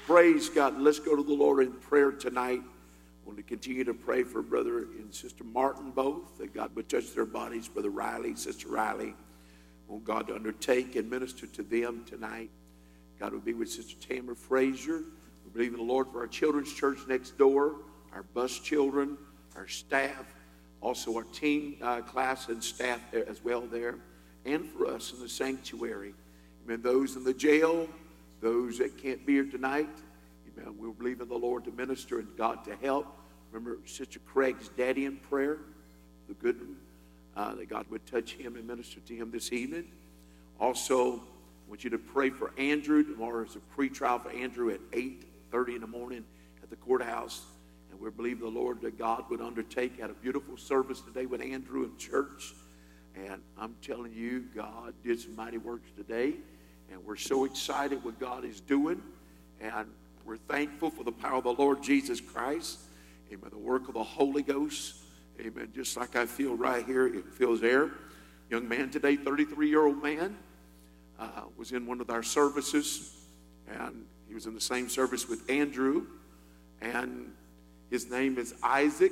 Praise God. Let's go to the Lord in prayer tonight. I want to continue to pray for Brother and Sister Martin both, that God would touch their bodies. Brother Riley, Sister Riley, I want God to undertake and minister to them tonight. God would be with Sister Tamara Frazier. We believe in the Lord for our children's church next door, our bus children, our staff, also our teen class and staff as well there, and for us in the sanctuary. Amen. Those in the jail, those that can't be here tonight, amen. We'll believe in the Lord to minister and God to help. Remember Sister Craig's daddy in prayer, the good one, that God would touch him and minister to him this evening. Also, I want you to pray for Andrew. Tomorrow is a pre-trial for Andrew at 8:30 in the morning at the courthouse. And we're believing the Lord that God would undertake. Had a beautiful service today with Andrew in church. And I'm telling you, God did some mighty works today. And we're so excited what God is doing. And we're thankful for the power of the Lord Jesus Christ. Amen. The work of the Holy Ghost. Amen. Just like I feel right here, it feels there. Young man today, 33-year-old man, was in one of our services. And he was in the same service with Andrew. And his name is Isaac.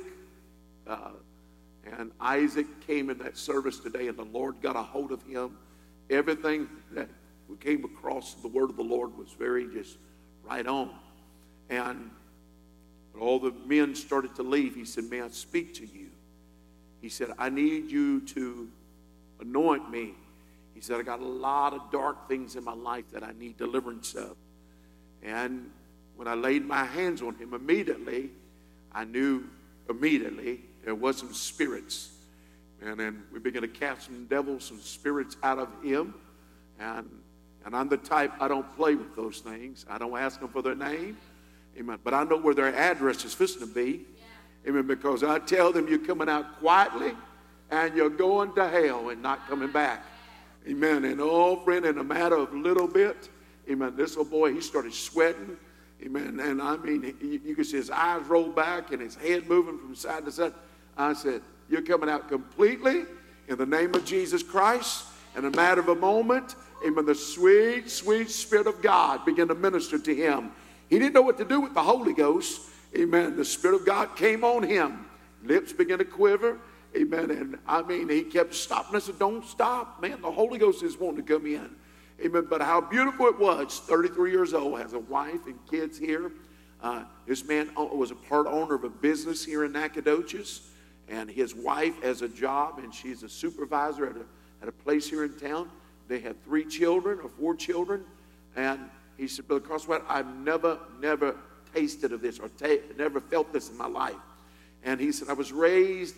And Isaac came in that service today, and the Lord got a hold of him. Everything that we came across the word of the Lord was very just right on. And when all the men started to leave, he said, may I speak to you? He said, I need you to anoint me. He said, I got a lot of dark things in my life that I need deliverance of. And when I laid my hands on him immediately, I knew immediately there was some spirits. And then we began to cast some devils, some spirits out of him. And I'm the type, I don't play with those things. I don't ask them for their name. Amen. But I know where their address is fixing to be. Yeah. Amen. Because I tell them you're coming out quietly and you're going to hell and not coming back. Amen. And oh, friend, in a matter of a little bit, amen, this little boy, he started sweating. Amen. And I mean, you could see his eyes roll back and his head moving from side to side. I said, you're coming out completely in the name of Jesus Christ. In a matter of a moment, amen, the sweet, sweet Spirit of God began to minister to him. He didn't know what to do with the Holy Ghost. Amen. The Spirit of God came on him. Lips began to quiver. Amen. And I mean, he kept stopping. I said, don't stop, man. The Holy Ghost is wanting to come in. Amen. But how beautiful it was. 33 years old, has a wife and kids here. This man was a part owner of a business here in Nacogdoches. And his wife has a job, and she's a supervisor at a place here in town. They have 3 children or 4 children. And he said, Brother Crosswhite, I've never tasted of this or never felt this in my life. And he said, I was raised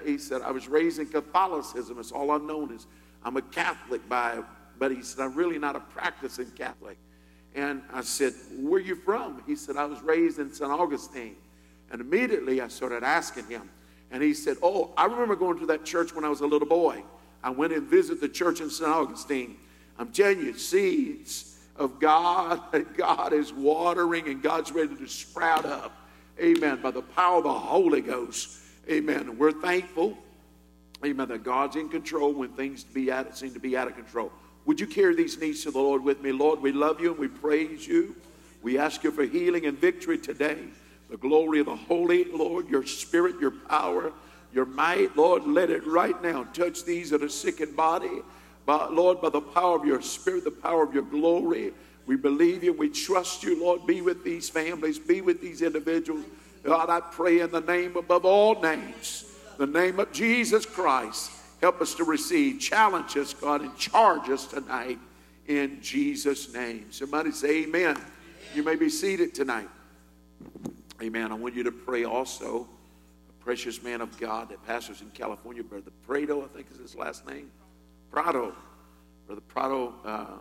in Catholicism. It's all I've known is I'm a Catholic but he said, I'm really not a practicing Catholic. And I said, where are you from? He said, I was raised in St. Augustine. And immediately I started asking him. And he said, oh, I remember going to that church when I was a little boy. I went and visited the church in St. Augustine. I'm telling you, seeds of God that God is watering and God's ready to sprout up. Amen. By the power of the Holy Ghost. Amen. We're thankful, amen, that God's in control when things seem to be out of control. Would you carry these needs to the Lord with me? Lord, we love you and we praise you. We ask you for healing and victory today. The glory of the Holy, Lord, your Spirit, your power, your might, Lord, let it right now touch these that are sick in body. But Lord, by the power of your Spirit, the power of your glory, we believe you, we trust you, Lord. Be with these families, be with these individuals. God, I pray in the name above all names, the name of Jesus Christ. Help us to receive. Challenge us, God, and charge us tonight in Jesus' name. Somebody say amen. You may be seated tonight. Amen. I want you to pray also. A precious man of God that pastors in California, Brother Prado, I think is his last name. Prado. Brother Prado,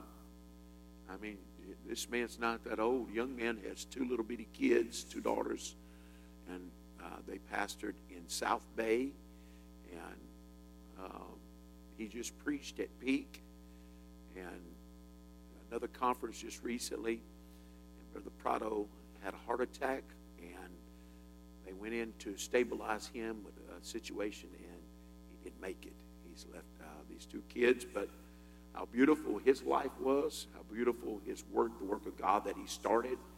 I mean, this man's not that old. Young man has 2 little bitty kids, 2 daughters. And they pastored in South Bay. And he just preached at Peak. And another conference just recently. And Brother Prado had a heart attack. And they went in to stabilize him with a situation. And he didn't make it. He's left these 2 kids. But how beautiful his life was. How beautiful his work, the work of God that he started.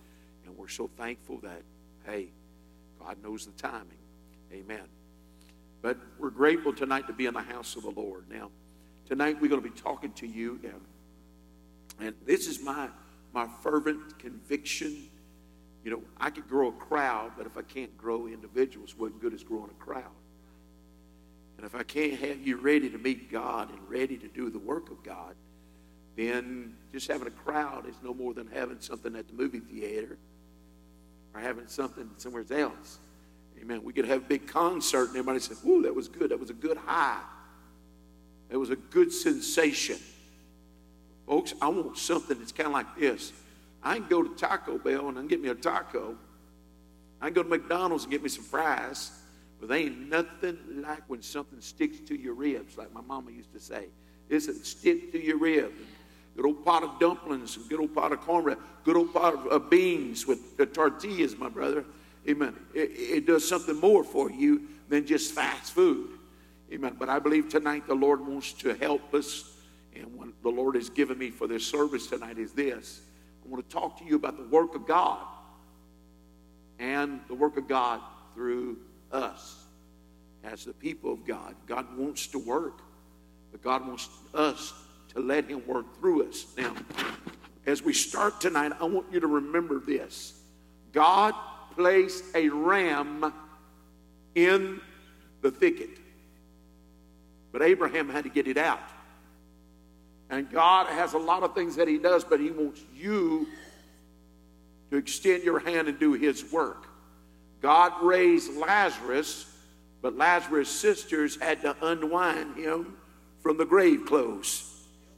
And we're so thankful that, hey, God knows the timing. Amen. But we're grateful tonight to be in the house of the Lord. Now, tonight we're going to be talking to you. And this is my fervent conviction. You know, I could grow a crowd, but if I can't grow individuals, what good is growing a crowd? And if I can't have you ready to meet God and ready to do the work of God, then just having a crowd is no more than having something at the movie theater or having something somewhere else. Amen. We could have a big concert and everybody said, "Ooh, that was good. That was a good high. That was a good sensation." Folks, I want something that's kind of like this. I can go to Taco Bell and I can get me a taco. I can go to McDonald's and get me some fries. But there ain't nothing like when something sticks to your ribs, like my mama used to say. It's a stick to your rib. Good old pot of dumplings, good old pot of cornbread, good old pot of beans with the tortillas, my brother. Amen. It does something more for you than just fast food. Amen. But I believe tonight the Lord wants to help us. And what the Lord has given me for this service tonight is this. I want to talk to you about the work of God and the work of God through us as the people of God. God wants to work, but God wants us to let him work through us. Now, as we start tonight, I want you to remember this. God placed a ram in the thicket, but Abraham had to get it out. And God has a lot of things that he does, but he wants you to extend your hand and do his work. God raised Lazarus, but Lazarus' sisters had to unwind him from the grave clothes.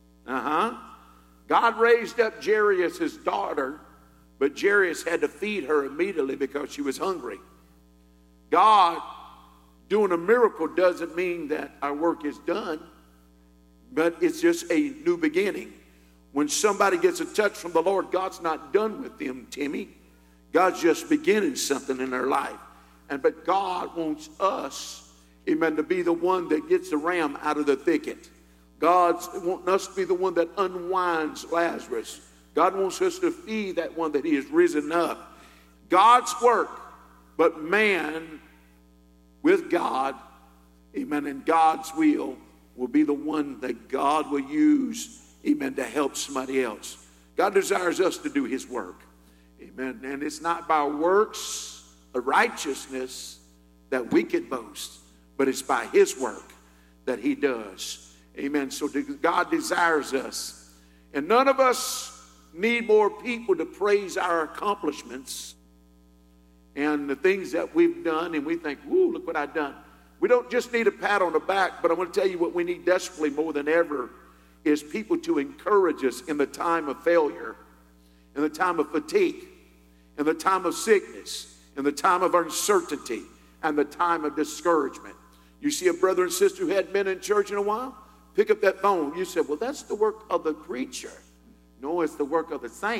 God raised up Jairus' daughter, but Jairus had to feed her immediately because she was hungry. God doing a miracle doesn't mean that our work is done, but it's just a new beginning. When somebody gets a touch from the Lord, God's not done with them, Timmy. God's just beginning something in their life. But God wants us, amen, to be the one that gets the ram out of the thicket. God's wanting us to be the one that unwinds Lazarus. God wants us to feed that one that he has risen up. God's work, but man with God, amen, and God's will be the one that God will use, amen, to help somebody else. God desires us to do his work, amen. And it's not by works of righteousness that we can boast, but it's by his work that he does, amen. So God desires us. And none of us need more people to praise our accomplishments and the things that we've done, and we think, "Woo, look what I've done." We don't just need a pat on the back, but I'm going to tell you what we need desperately more than ever is people to encourage us in the time of failure, in the time of fatigue, in the time of sickness, in the time of uncertainty, and the time of discouragement. You see a brother and sister who hadn't been in church in a while? Pick up that phone. You said, "Well, that's the work of the preacher." No, it's the work of the saint.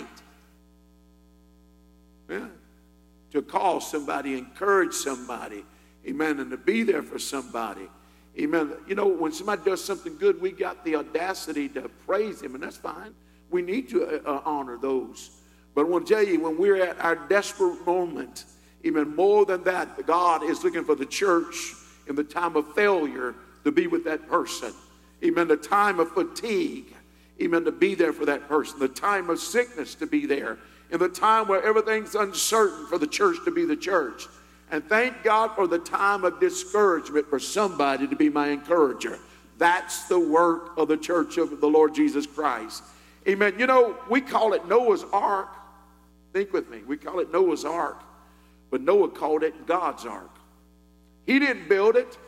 Yeah. To call somebody, encourage somebody, amen, and to be there for somebody, amen. You know, when somebody does something good, we got the audacity to praise him, and that's fine. We need to honor those. But I want to tell you, when we're at our desperate moment, even more than that, God is looking for the church in the time of failure to be with that person. Amen. The time of fatigue, amen, to be there for that person. The time of sickness to be there. In the time where everything's uncertain, for the church to be the church. And thank God for the time of discouragement for somebody to be my encourager. That's the work of the church of the Lord Jesus Christ. Amen. You know, we call it Noah's Ark. Think with me. We call it Noah's Ark. But Noah called it God's Ark. He didn't build it.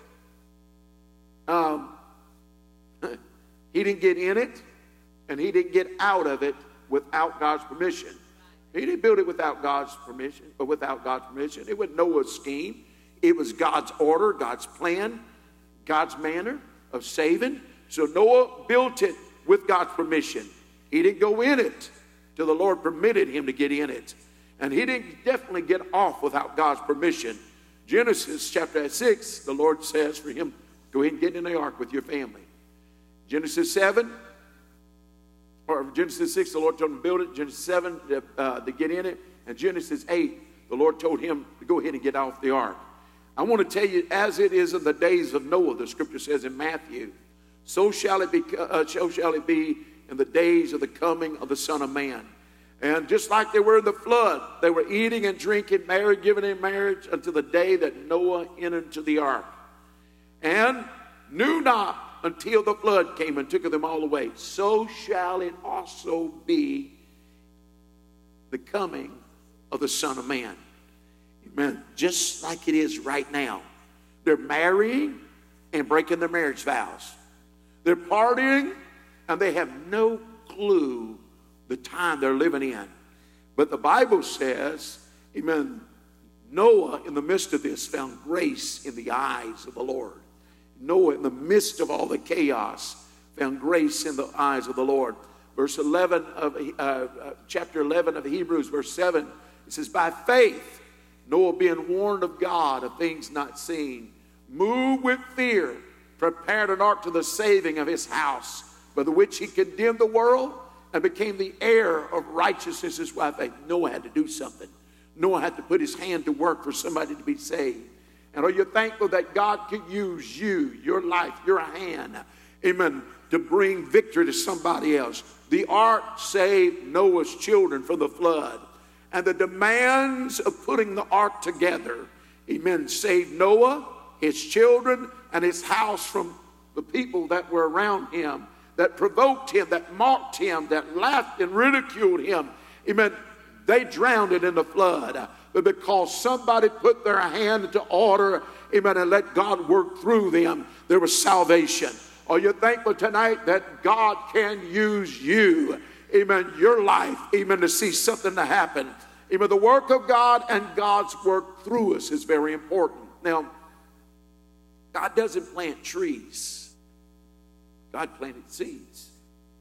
He didn't get in it. And he didn't get out of it without God's permission. He didn't build it without God's permission, but without God's permission. It wasn't Noah's scheme. It was God's order, God's plan, God's manner of saving. So Noah built it with God's permission. He didn't go in it till the Lord permitted him to get in it. And he didn't definitely get off without God's permission. Genesis chapter 6, the Lord says for him, go ahead and get in the ark with your family. Genesis 7, or Genesis 6, the Lord told him to build it. Genesis 7, to get in it. And Genesis 8, the Lord told him to go ahead and get off the ark. I want to tell you, as it is in the days of Noah, the scripture says in Matthew, so shall it be in the days of the coming of the Son of Man. And just like they were in the flood, they were eating and drinking, married, giving in marriage until the day that Noah entered into the ark. And knew not until the flood came and took them all away. So shall it also be the coming of the Son of Man. Amen. Just like it is right now. They're marrying and breaking their marriage vows. They're partying and they have no clue the time they're living in. But the Bible says, amen, Noah in the midst of this found grace in the eyes of the Lord. Noah in the midst of all the chaos found grace in the eyes of the Lord. Verse 11 of chapter 11 of Hebrews, verse 7, it says, by faith, Noah being warned of God of things not seen, moved with fear, prepared an ark to the saving of his house, by the which he condemned the world and became the heir of righteousness by faith. Noah had to do something. Noah had to put his hand to work for somebody to be saved. And are you thankful that God could use you, your life, your hand, amen, to bring victory to somebody else? The ark saved Noah's children from the flood. And the demands of putting the ark together, amen, saved Noah, his children, and his house from the people that were around him, that provoked him, that mocked him, that laughed and ridiculed him. Amen. They drowned it in the flood. But because somebody put their hand into order, amen, and let God work through them, there was salvation. Are you thankful tonight that God can use you, amen, your life, amen, to see something to happen? Amen. The work of God and God's work through us is very important. Now, God doesn't plant trees. God planted seeds.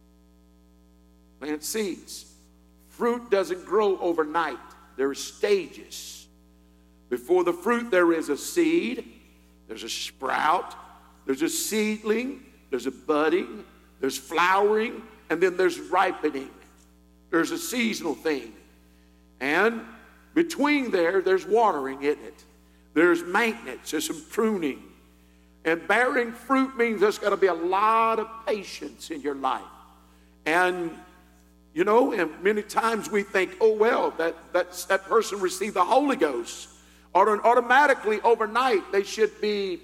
Plant seeds. Fruit doesn't grow overnight. There are stages. Before the fruit, there is a seed. There's a sprout. There's a seedling. There's a budding. There's flowering. And then there's ripening. There's a seasonal thing. And between there's watering, isn't it? There's maintenance. There's some pruning. And bearing fruit means there's got to be a lot of patience in your life. And, you know, and many times we think, oh, well, that person received the Holy Ghost. Or automatically overnight they should be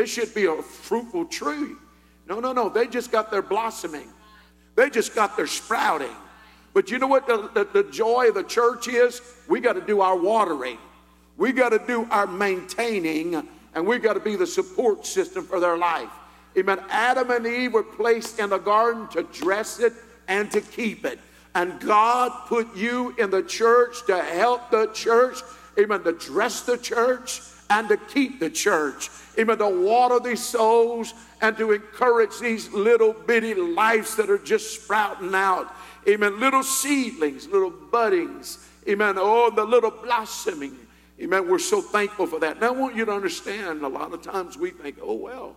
a fruitful tree. No. They just got their blossoming. They just got their sprouting. But you know what the joy of the church is? We got to do our watering. We got to do our maintaining. And we've got to be the support system for their life. Amen. Adam and Eve were placed in the garden to dress it and to keep it. And God put you in the church to help the church. Amen. To dress the church and to keep the church. Amen. To water these souls and to encourage these little bitty lives that are just sprouting out. Amen. Little seedlings, little buddings. Amen. Oh, the little blossoming. Amen. We're so thankful for that. Now, I want you to understand, a lot of times we think, oh, well,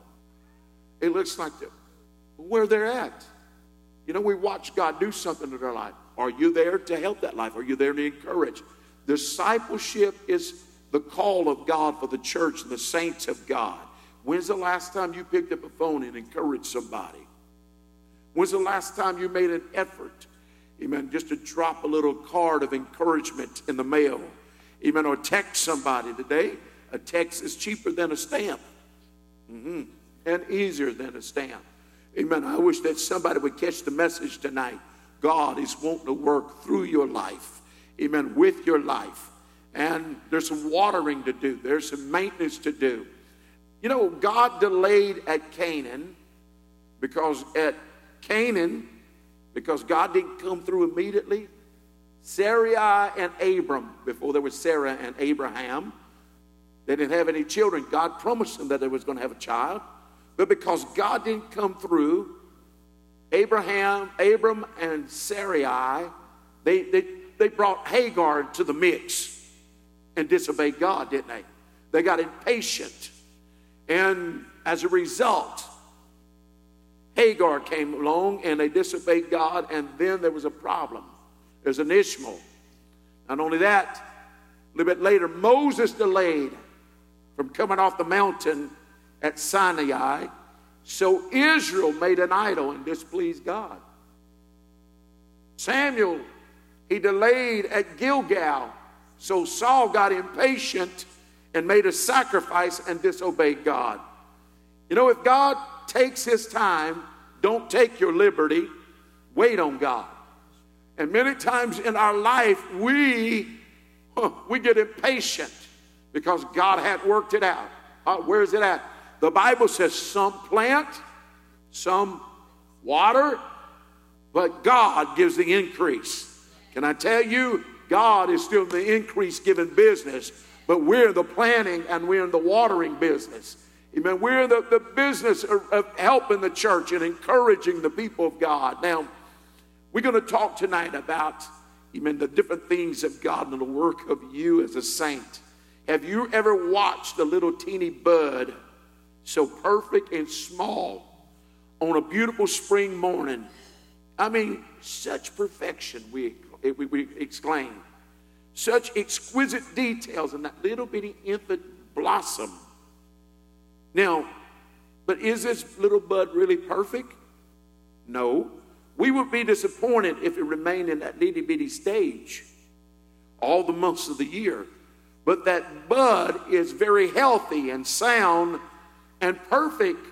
it looks like where they're at. You know, we watch God do something in their life. Are you there to help that life? Are you there to encourage? Discipleship is the call of God for the church and the saints of God. When's the last time you picked up a phone and encouraged somebody? When's the last time you made an effort, amen, just to drop a little card of encouragement in the mail? Amen. Or text somebody today. A text is cheaper than a stamp. And easier than a stamp. Amen. I wish that somebody would catch the message tonight. God is wanting to work through your life. Amen. With your life. And there's some watering to do. There's some maintenance to do. You know, God delayed at Canaan because God didn't come through immediately. Sarai and Abram, before there was Sarah and Abraham, they didn't have any children. God promised them that they was going to have a child. But because God didn't come through, Abram and Sarai, they brought Hagar into the mix and disobeyed God, didn't they? They got impatient. And as a result, Hagar came along and they disobeyed God, and then there was a problem. There's an Ishmael. Not only that, a little bit later, Moses delayed from coming off the mountain at Sinai, so Israel made an idol and displeased God. Samuel, he delayed at Gilgal, so Saul got impatient and made a sacrifice and disobeyed God. You know, if God takes his time, don't take your liberty, wait on God. And many times in our life, we get impatient because God hadn't worked it out. Where's it at? The Bible says some plant, some water, but God gives the increase. Can I tell you, God is still in the increase giving business, but we're in the planting and we're in the watering business. Amen. We're in the business of helping the church and encouraging the people of God. Now, we're going to talk tonight about, amen, the different things of God and the work of you as a saint. Have you ever watched a little teeny bud, so perfect and small, on a beautiful spring morning? I mean, such perfection, we exclaim. Such exquisite details in that little bitty infant blossom. Now, but is this little bud really perfect? No. We would be disappointed if it remained in that itty bitty stage all the months of the year. But that bud is very healthy and sound and perfect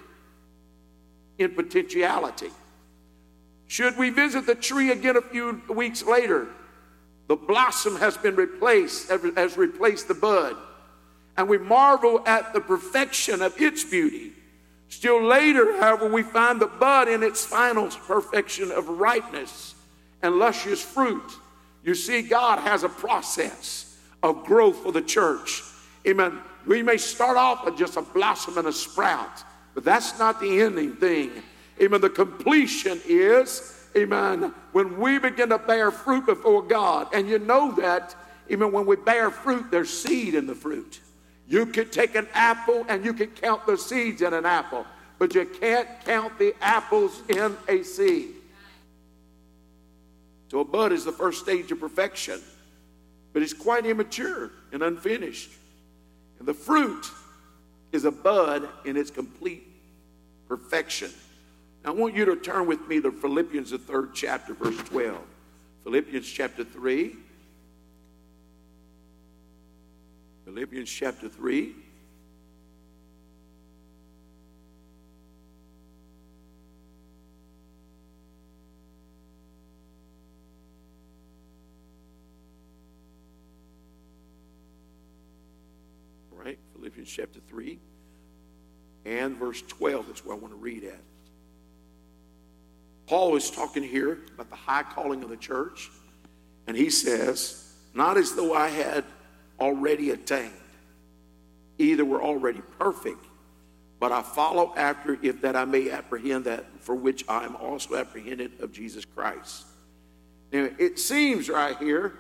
in potentiality. Should we visit the tree again a few weeks later, the blossom has been replaced, has replaced the bud. And we marvel at the perfection of its beauty. Still later, however, we find the bud in its final perfection of ripeness and luscious fruit. You see, God has a process of growth for the church. Amen. We may start off with just a blossom and a sprout, but that's not the ending thing. Amen. The completion is, amen, when we begin to bear fruit before God. And you know that, even when we bear fruit, there's seed in the fruit. You can take an apple and you can count the seeds in an apple, but you can't count the apples in a seed. So a bud is the first stage of perfection, but it's quite immature and unfinished. And the fruit is a bud in its complete perfection. Now I want you to turn with me to Philippians, the 3rd chapter, verse 12. Philippians chapter 3. Philippians chapter 3. All right, Philippians chapter 3 and verse 12. That's where I want to read at. Paul is talking here about the high calling of the church, and he says, not as though I had already attained, either were already perfect, but I follow after, if that I may apprehend that for which I am also apprehended of Jesus Christ. Now, it seems right here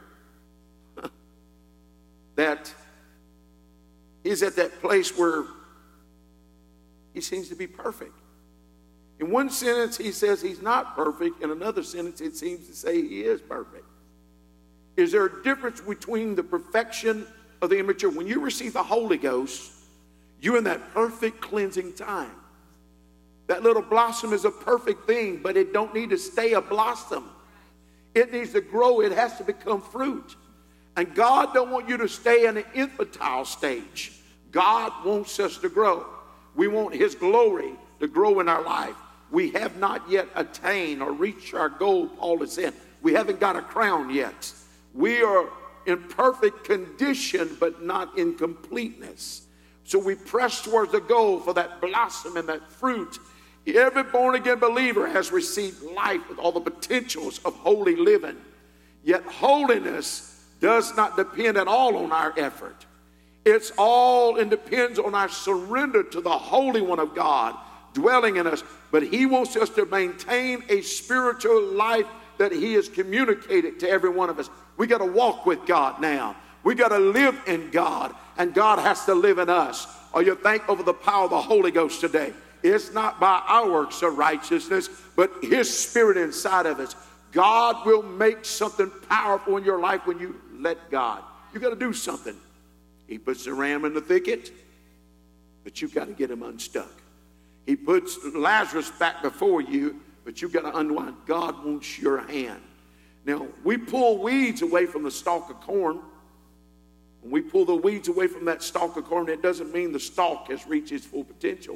that he's at that place where he seems to be perfect. In one sentence, he says he's not perfect. In another sentence, it seems to say he is perfect. Is there a difference between the perfection of the immature? When you receive the Holy Ghost, you're in that perfect cleansing time. That little blossom is a perfect thing, but it don't need to stay a blossom. It needs to grow. It has to become fruit. And God don't want you to stay in an infantile stage. God wants us to grow. We want his glory to grow in our life. We have not yet attained or reached our goal, Paul has said. We haven't got a crown yet. We are in perfect condition, but not in completeness. So we press towards the goal for that blossom and that fruit. Every born-again believer has received life with all the potentials of holy living. Yet holiness does not depend at all on our effort. It's all and depends on our surrender to the Holy One of God dwelling in us. But he wants us to maintain a spiritual life that he has communicated to every one of us. We got to walk with God now. We got to live in God, and God has to live in us. Are you thankful for the power of the Holy Ghost today? It's not by our works of righteousness, but his spirit inside of us. God will make something powerful in your life when you let God. You got to do something. He puts the ram in the thicket, but you got to get him unstuck. He puts Lazarus back before you, but you got to unwind. God wants your hand. Now, we pull weeds away from the stalk of corn. When we pull the weeds away from that stalk of corn, it doesn't mean the stalk has reached its full potential.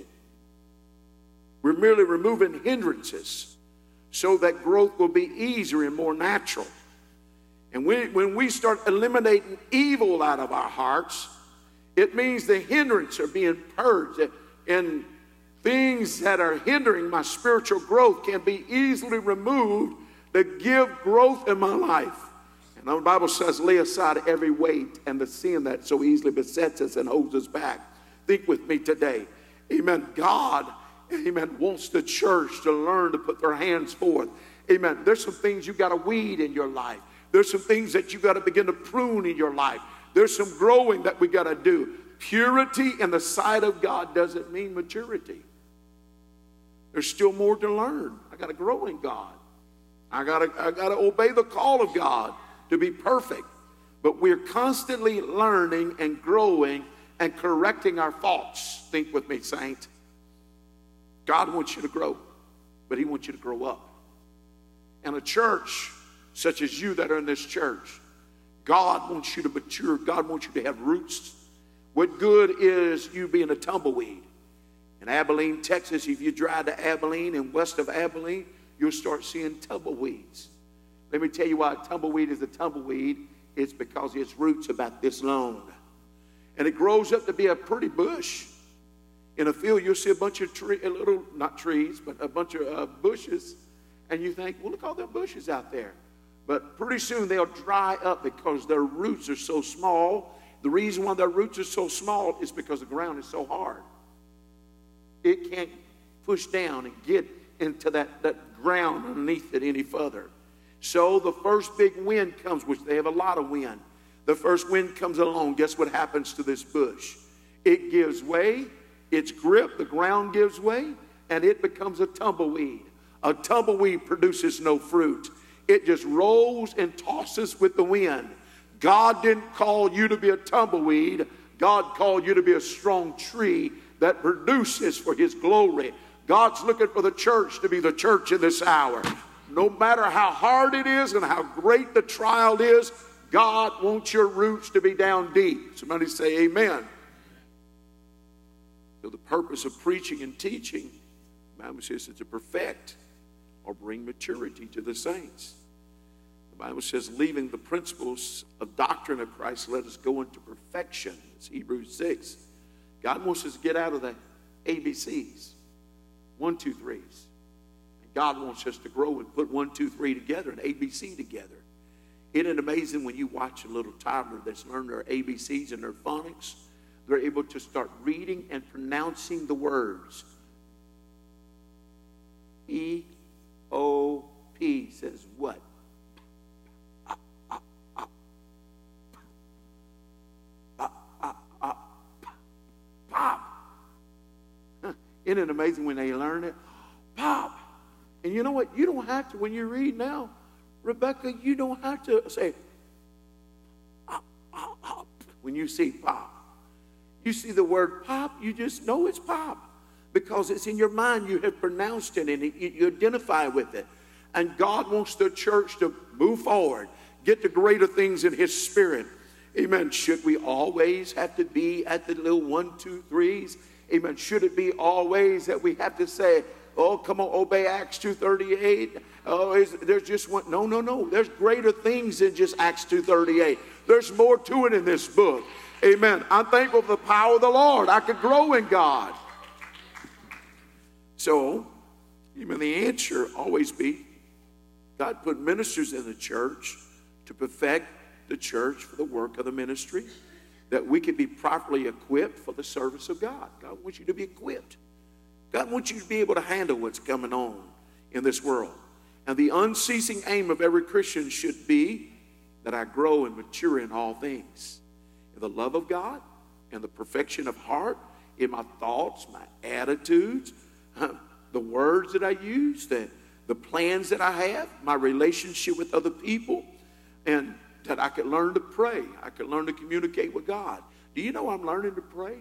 We're merely removing hindrances so that growth will be easier and more natural. And when we start eliminating evil out of our hearts, it means the hindrances are being purged. And things that are hindering my spiritual growth can be easily removed to give growth in my life. And the Bible says, lay aside every weight and the sin that so easily besets us and holds us back. Think with me today. Amen. God, amen, wants the church to learn to put their hands forth. Amen. There's some things you got to weed in your life. There's some things that you got to begin to prune in your life. There's some growing that we got to do. Purity in the sight of God doesn't mean maturity. There's still more to learn. I got to grow in God. I got to obey the call of God to be perfect. But we're constantly learning and growing and correcting our faults. Think with me, saint. God wants you to grow, but he wants you to grow up. And a church such as you that are in this church, God wants you to mature. God wants you to have roots. What good is you being a tumbleweed? In Abilene, Texas, if you drive to Abilene and west of Abilene, you'll start seeing tumbleweeds. Let me tell you why a tumbleweed is a tumbleweed. It's because its roots about this long. And it grows up to be a pretty bush. In a field, you'll see a bunch of not trees, but a bunch of bushes. And you think, well, look at all them bushes out there. But pretty soon they'll dry up because their roots are so small. The reason why their roots are so small is because the ground is so hard. It can't push down and get into that ground underneath it any further. So the first big wind comes, which they have a lot of wind. The first wind comes along. Guess what happens to this bush? It gives way. Its grip, the ground gives way, and it becomes a tumbleweed. A tumbleweed produces no fruit. It just rolls and tosses with the wind. God didn't call you to be a tumbleweed. God called you to be a strong tree that produces for his glory. God's looking for the church to be the church in this hour. No matter how hard it is and how great the trial is, God wants your roots to be down deep. Somebody say amen. So the purpose of preaching and teaching, the Bible says, is to perfect or bring maturity to the saints. The Bible says, leaving the principles of doctrine of Christ, let us go into perfection. It's Hebrews 6. God wants us to get out of the ABCs, 1, 2, 3s. And God wants us to grow and put 1, 2, 3 together and ABC together. Isn't it amazing when you watch a little toddler that's learned their ABCs and their phonics? They're able to start reading and pronouncing the words. E-O-P says what? Pop. Isn't it amazing when they learn it? Pop. And you know what? You don't have to, when you read now, Rebecca, you don't have to say, when you see pop. You see the word pop, you just know it's pop. Because it's in your mind, you have pronounced it and you identify with it. And God wants the church to move forward, get to greater things in his spirit. Amen. Should we always have to be at the little 1, 2, 3s? Amen. Should it be always that we have to say, oh, come on, obey Acts 2:38? Oh, there's just one. No. There's greater things than just Acts 2:38. There's more to it in this book. Amen. I'm thankful for the power of the Lord. I could grow in God. So, amen, the answer always be, God put ministers in the church to perfect the church for the work of the ministry, that we can be properly equipped for the service of God. God wants you to be equipped. God wants you to be able to handle what's coming on in this world. And the unceasing aim of every Christian should be that I grow and mature in all things. In the love of God and the perfection of heart, in my thoughts, my attitudes, the words that I use, the plans that I have, my relationship with other people, and that I could learn to pray. I could learn to communicate with God. Do you know I'm learning to pray?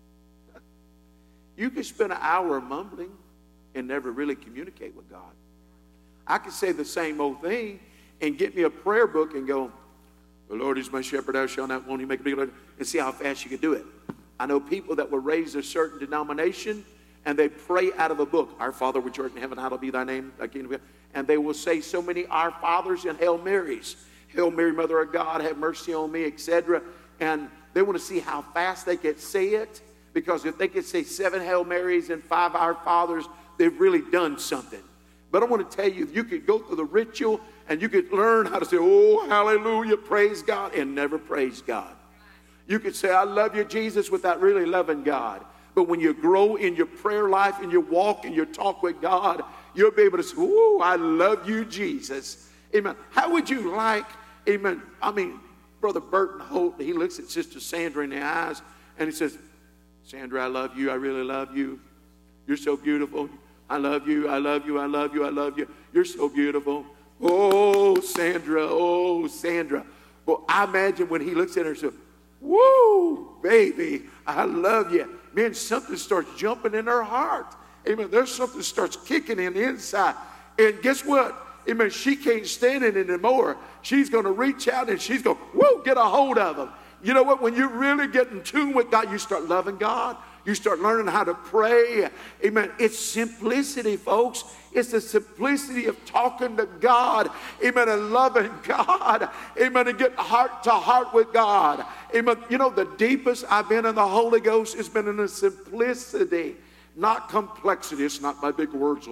You could spend an hour mumbling and never really communicate with God. I could say the same old thing and get me a prayer book and go, the Lord is my shepherd, I shall not want. He make a big, and see how fast you can do it. I know people that were raised in a certain denomination and they pray out of a book. Our Father which art in heaven, hallowed be thy name, thy kingdom come. And they will say so many Our Fathers and Hail Marys. Hail Mary, Mother of God, have mercy on me, etc. And they want to see how fast they can say it. Because if they could say 7 Hail Marys and 5 Our Fathers, they've really done something. But I want to tell you, you could go through the ritual and you could learn how to say, oh, hallelujah, praise God, and never praise God. You could say, I love you, Jesus, without really loving God. But when you grow in your prayer life and you walk and you talk with God, you'll be able to say, oh, I love you, Jesus. Amen. How would you like, amen, I mean, Brother Burton Holt, he looks at Sister Sandra in the eyes and he says, Sandra, I love you. I really love you. You're so beautiful. I love you. I love you. I love you. I love you. You're so beautiful. Oh, Sandra. Oh, Sandra. Well, I imagine when he looks at her and says, woo, baby, I love you. Man, something starts jumping in her heart. Amen. There's something starts kicking in the inside. And guess what? Amen. She can't stand it anymore. She's going to reach out and she's going to, woo, get a hold of him. You know what? When you really get in tune with God, you start loving God. You start learning how to pray. Amen. It's simplicity, folks. It's the simplicity of talking to God. Amen. And loving God. Amen. And getting heart to heart with God. Amen. You know, the deepest I've been in the Holy Ghost has been in the simplicity, not complexity. It's not my big words.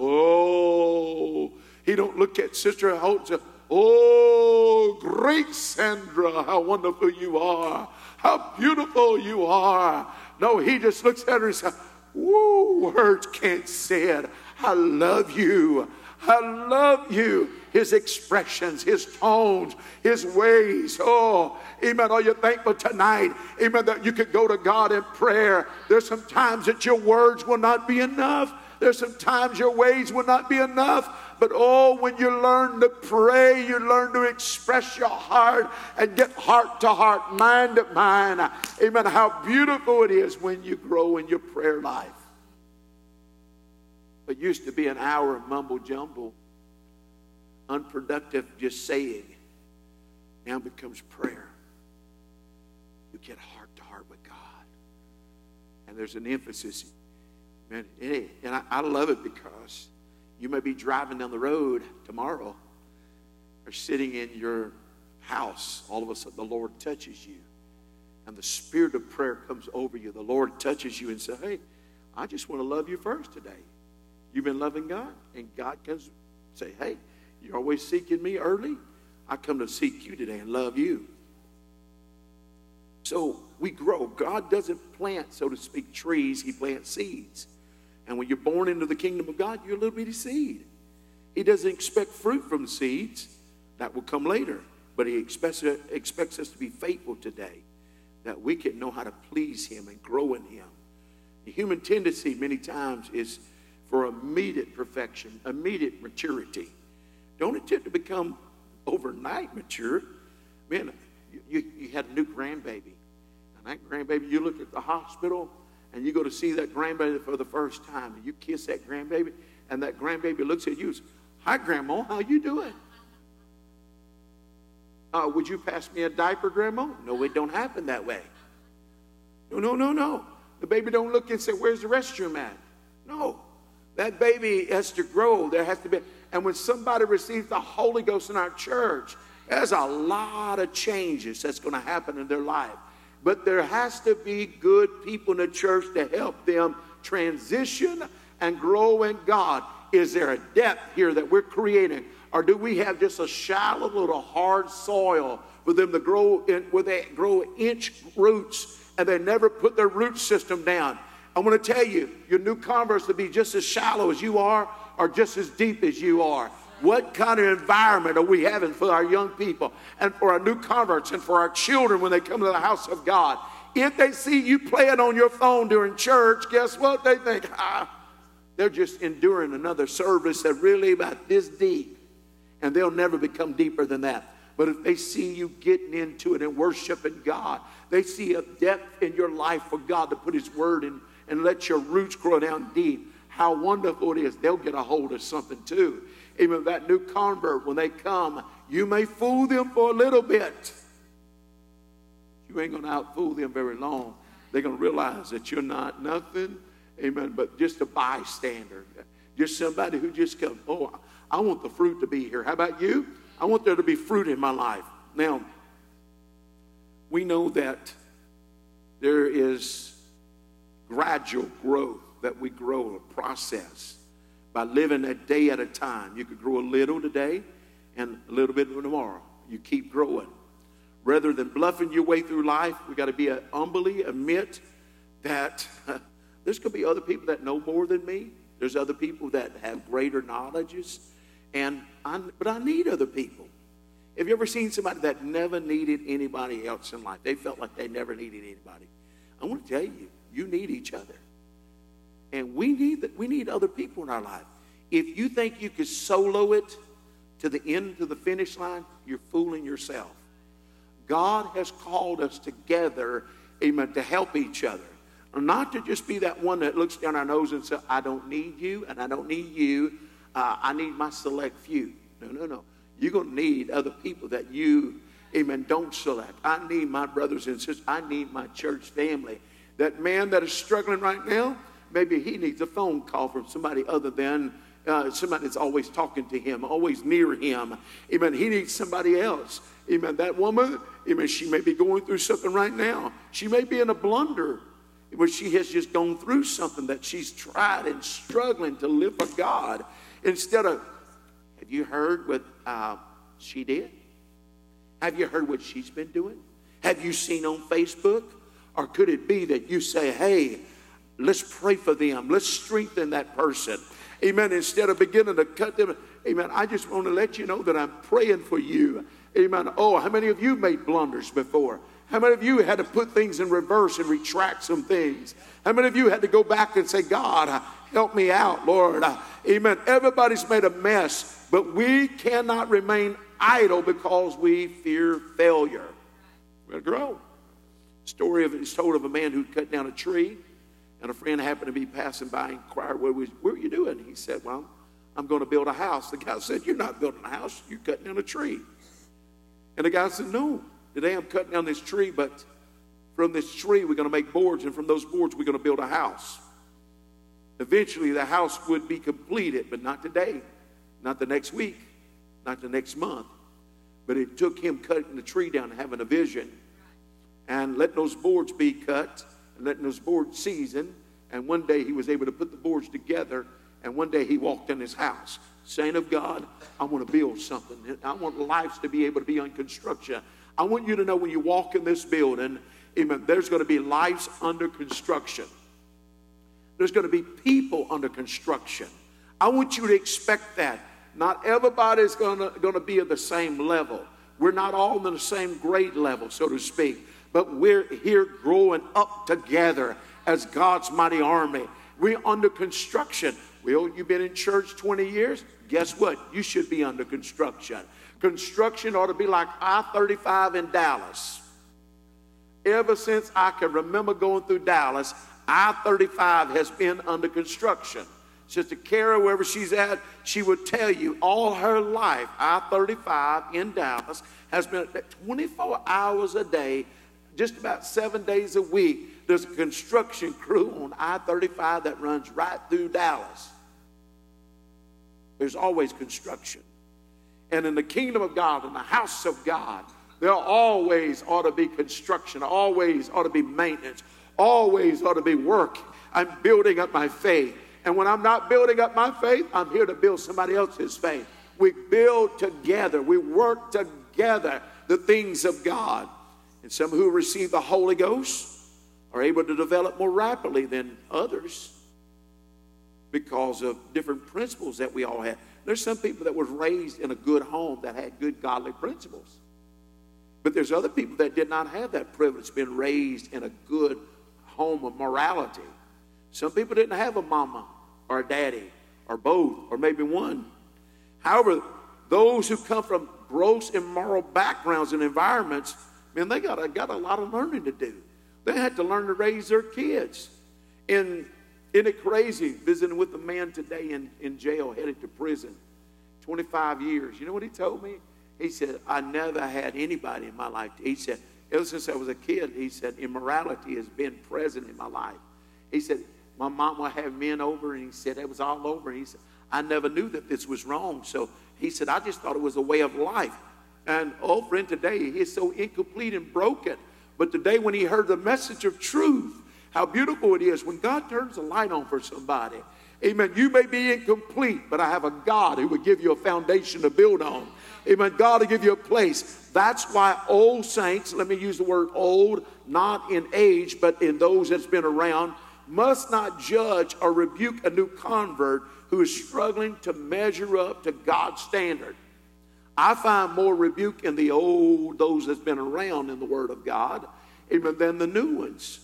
Oh, he don't look at Sister Holt and say, oh, great Sandra, how wonderful you are. How beautiful you are. No, he just looks at her and says, woo, words can't say it. I love you. I love you. His expressions, his tones, his ways. Oh, amen. Are you thankful tonight? Amen. That you could go to God in prayer. There's some times that your words will not be enough. There's some times your ways will not be enough. But oh, when you learn to pray, you learn to express your heart and get heart to heart, mind to mind. Amen. How beautiful it is when you grow in your prayer life. It used to be an hour of mumble jumble, unproductive just saying. Now becomes prayer. You get heart to heart with God. And there's an emphasis. Man, and I love it because you may be driving down the road tomorrow or sitting in your house. All of a sudden the Lord touches you. And the spirit of prayer comes over you. The Lord touches you and says, hey, I just want to love you first today. You've been loving God. And God comes say, hey, you're always seeking me early. I come to seek you today and love you. So we grow. God doesn't plant, so to speak, trees. He plants seeds. And when you're born into the kingdom of God, you're a little bitty seed. He doesn't expect fruit from the seeds. That will come later. But he expects us to be faithful today, that we can know how to please him and grow in him. The human tendency many times is for immediate perfection, immediate maturity. Don't attempt to become overnight mature. Man, you had a new grandbaby. And that grandbaby, you look at the hospital and you go to see that grandbaby for the first time. And you kiss that grandbaby and that grandbaby looks at you and says, hi, Grandma, how you doing? Would you pass me a diaper, Grandma? No, it don't happen that way. No. The baby don't look and say, where's the restroom at? No. That baby has to grow. There has to be. And when somebody receives the Holy Ghost in our church, there's a lot of changes that's going to happen in their life. But there has to be good people in the church to help them transition and grow in God. Is there a depth here that we're creating? Or do we have just a shallow little hard soil for them to grow in, where they grow inch roots and they never put their root system down? I want to tell you, your new converts to be just as shallow as you are or just as deep as you are. What kind of environment are we having for our young people and for our new converts and for our children when they come to the house of God? If they see you playing on your phone during church, guess what? They think, They're just enduring another service that really about this deep. And they'll never become deeper than that. But if they see you getting into it and worshiping God, they see a depth in your life for God to put his word in and let your roots grow down deep. How wonderful it is. They'll get a hold of something too. Even that new convert, when they come, you may fool them for a little bit. You ain't going to out-fool them very long. They're going to realize that you're not nothing, amen, but just a bystander. Just somebody who just comes, oh, I want the fruit to be here. How about you? I want there to be fruit in my life. Now, we know that there is gradual growth that we grow, a process. By living a day at a time. You could grow a little today and a little bit tomorrow. You keep growing. Rather than bluffing your way through life, we got to be humbly admit that there's going to be other people that know more than me. There's other people that have greater knowledges. But I need other people. Have you ever seen somebody that never needed anybody else in life? They felt like they never needed anybody. I want to tell you, you need each other. And we need other people in our life. If you think you could solo it to the end, to the finish line, you're fooling yourself. God has called us together, amen, to help each other. Not to just be that one that looks down our nose and says, I don't need you and I don't need you. I need my select few. No. You're going to need other people that you, amen, don't select. I need my brothers and sisters. I need my church family. That man that is struggling right now, maybe he needs a phone call from somebody other than somebody that's always talking to him, always near him. Amen. He needs somebody else. Amen. That woman, amen, she may be going through something right now. She may be in a blunder where she has just gone through something that she's tried and struggling to live for God. Instead of, have you heard what she did? Have you heard what she's been doing? Have you seen on Facebook? Or could it be that you say, hey, let's pray for them. Let's strengthen that person. Amen. Instead of beginning to cut them. Amen. I just want to let you know that I'm praying for you. Amen. Oh, how many of you made blunders before? How many of you had to put things in reverse and retract some things? How many of you had to go back and say, God, help me out, Lord? Amen. Everybody's made a mess, but we cannot remain idle because we fear failure. We're going to grow. Story is told of a man who cut down a tree. And a friend happened to be passing by and inquired, what were you doing? He said, well, I'm going to build a house. The guy said, you're not building a house. You're cutting down a tree. And the guy said, no, today I'm cutting down this tree, but from this tree we're going to make boards, and from those boards we're going to build a house. Eventually the house would be completed, but not today, not the next week, not the next month. But it took him cutting the tree down and having a vision and letting those boards be cut and letting those boards season. And one day he was able to put the boards together, and one day he walked in his house. Saying of God, I want to build something. I want lives to be able to be on construction. I want you to know when you walk in this building, amen, there's going to be lives under construction. There's going to be people under construction. I want you to expect that. Not everybody's going to be at the same level. We're not all on the same grade level, so to speak. But we're here growing up together as God's mighty army. We're under construction. Well, you've been in church 20 years. Guess what? You should be under construction. Construction ought to be like I-35 in Dallas. Ever since I can remember going through Dallas, I-35 has been under construction. Sister Kara, wherever she's at, she would tell you all her life, I-35 in Dallas has been 24 hours a day, just about 7 days a week. There's a construction crew on I-35 that runs right through Dallas. There's always construction. And in the kingdom of God, in the house of God, there always ought to be construction, always ought to be maintenance, always ought to be work. I'm building up my faith. And when I'm not building up my faith, I'm here to build somebody else's faith. We build together. We work together the things of God. And some who receive the Holy Ghost are able to develop more rapidly than others because of different principles that we all have. There's some people that were raised in a good home that had good godly principles. But there's other people that did not have that privilege, being raised in a good home of morality. Some people didn't have a mama or a daddy or both or maybe one. However, those who come from gross immoral backgrounds and environments, man, they got a lot of learning to do. They had to learn to raise their kids. And isn't it crazy visiting with a man today in jail, headed to prison, 25 years. You know what he told me? He said, I never had anybody in my life. He said, ever since I was a kid, he said, immorality has been present in my life. He said, my mom would have men over, and he said, it was all over. And he said, I never knew that this was wrong. So he said, I just thought it was a way of life. And old friend today, he is so incomplete and broken. But today when he heard the message of truth, how beautiful it is when God turns the light on for somebody. Amen. You may be incomplete, but I have a God who will give you a foundation to build on. Amen. God will give you a place. That's why old saints, let me use the word old, not in age, but in those that's been around, must not judge or rebuke a new convert who is struggling to measure up to God's standard. I find more rebuke in the old, those that's been around in the Word of God, amen, than the new ones.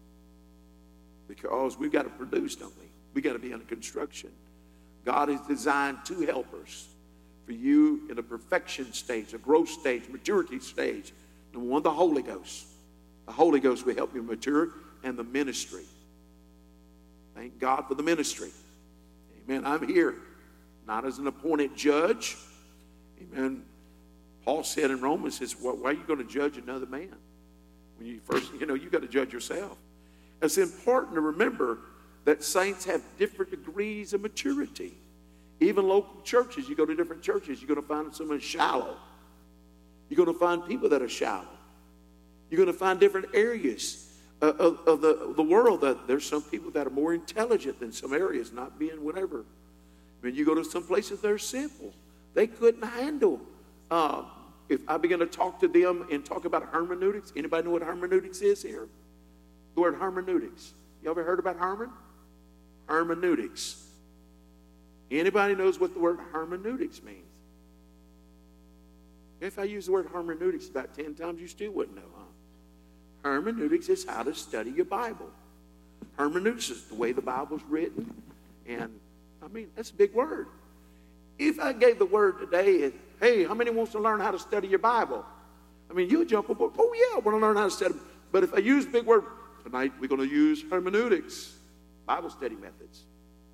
Because we've got to produce, don't we? We've got to be under construction. God has designed two helpers for you in a perfection stage, a growth stage, maturity stage. Number one, the Holy Ghost. The Holy Ghost will help you mature, and the ministry. Thank God for the ministry. Amen. I'm here, not as an appointed judge. Amen. Paul said in Romans, says, well, why are you going to judge another man? When you first, you got to judge yourself. It's important to remember that saints have different degrees of maturity. Even local churches, you go to different churches, you're going to find someone shallow. You're going to find people that are shallow. You're going to find different areas of the world that there's some people that are more intelligent than some areas, not being whatever. When you go to some places that are simple, they couldn't handle. If I begin to talk to them and talk about hermeneutics, anybody know what hermeneutics is here? The word hermeneutics. You ever heard about hermeneutics? Anybody knows what the word hermeneutics means? If I use the word hermeneutics about 10 times, you still wouldn't know, huh? Hermeneutics is how to study your Bible. Hermeneutics is the way the Bible's written. And, I mean, that's a big word. If I gave the word today, hey, how many wants to learn how to study your Bible? I mean, you'll jump up, oh, yeah, I want to learn how to study. But if I use a big word, tonight we're going to use hermeneutics, Bible study methods.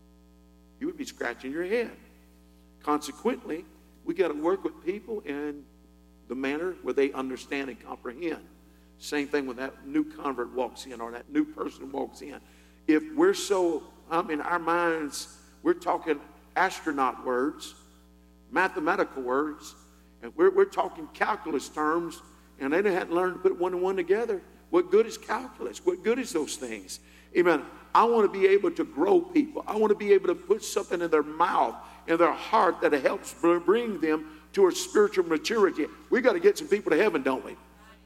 You would be scratching your head. Consequently, we got to work with people in the manner where they understand and comprehend. Same thing when that new convert walks in or that new person walks in. If we're so, in our minds, we're talking astronaut words, mathematical words, and we're talking calculus terms, and they hadn't learned to put one and one together. What good is calculus? What good is those things? Amen. I want to be able to grow people. I want to be able to put something in their mouth, in their heart that helps bring them to a spiritual maturity. We got to get some people to heaven, don't we?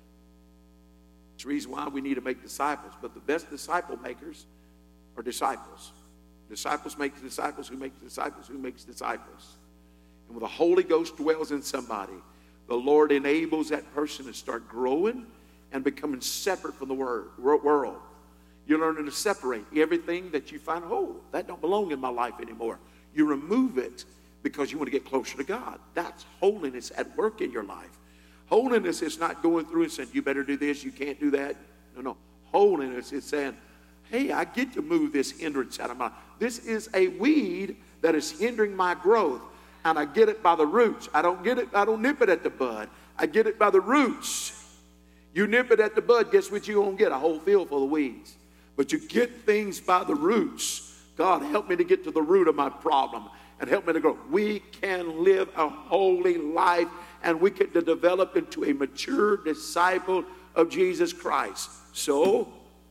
It's the reason why we need to make disciples. But the best disciple makers are disciples. Disciples make disciples who make disciples who makes disciples. And when the Holy Ghost dwells in somebody, the Lord enables that person to start growing and becoming separate from the world. You're learning to separate everything that you find, oh, that don't belong in my life anymore. You remove it because you want to get closer to God. That's holiness at work in your life. Holiness is not going through and saying, you better do this, you can't do that. No. Holiness is saying, hey, I get to move this hindrance out of my life. This is a weed that is hindering my growth, and I get it by the roots. I don't nip it at the bud. I get it by the roots. You nip it at the bud, guess what you're going to get? A whole field full of weeds. But you get things by the roots. God, help me to get to the root of my problem and help me to grow. We can live a holy life, and we can develop into a mature disciple of Jesus Christ. So,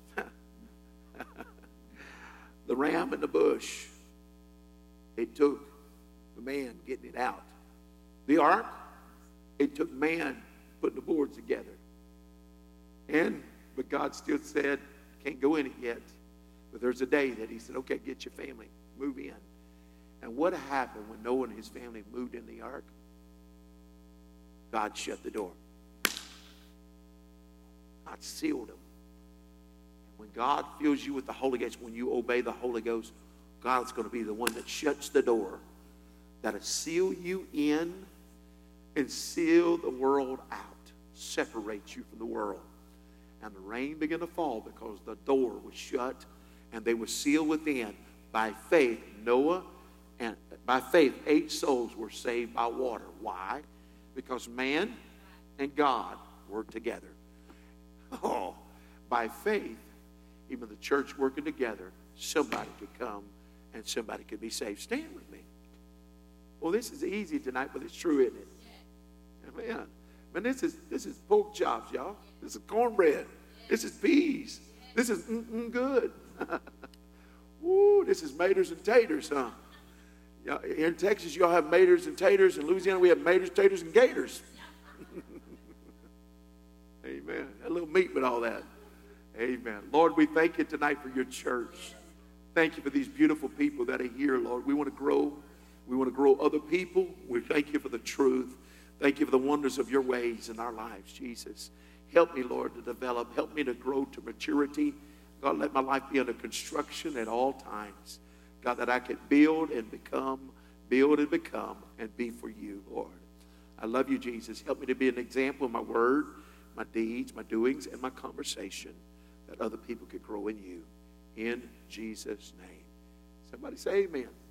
the ram in the bush, it took the man getting it out. The ark, it took man putting the boards together. But God still said, can't go in it yet. But there's a day that he said, okay, get your family, move in. And what happened when Noah and his family moved in the ark? God shut the door. God sealed them. When God fills you with the Holy Ghost, when you obey the Holy Ghost, God's going to be the one that shuts the door, that'll seal you in and seal the world out, separate you from the world. And the rain began to fall because the door was shut and they were sealed within. By faith, Noah, and by faith, 8 souls were saved by water. Why? Because man and God work together. Oh, by faith, even the church working together, somebody could come and somebody could be saved. Stand with me. Well, this is easy tonight, but it's true, isn't it? Amen. Man, this is pork chops, y'all. This is cornbread. This is peas. This is good. Woo, this is maters and taters, huh? Here in Texas, y'all have maters and taters. In Louisiana, we have maters, taters, and gators. Amen. A little meat with all that. Amen. Lord, we thank you tonight for your church. Thank you for these beautiful people that are here, Lord. We want to grow. We want to grow other people. We thank you for the truth. Thank you for the wonders of your ways in our lives, Jesus. Help me, Lord, to develop. Help me to grow to maturity. God, let my life be under construction at all times. God, that I can build and become, and be for you, Lord. I love you, Jesus. Help me to be an example in my word, my deeds, my doings, and my conversation, that other people could grow in you. In Jesus' name. Somebody say amen.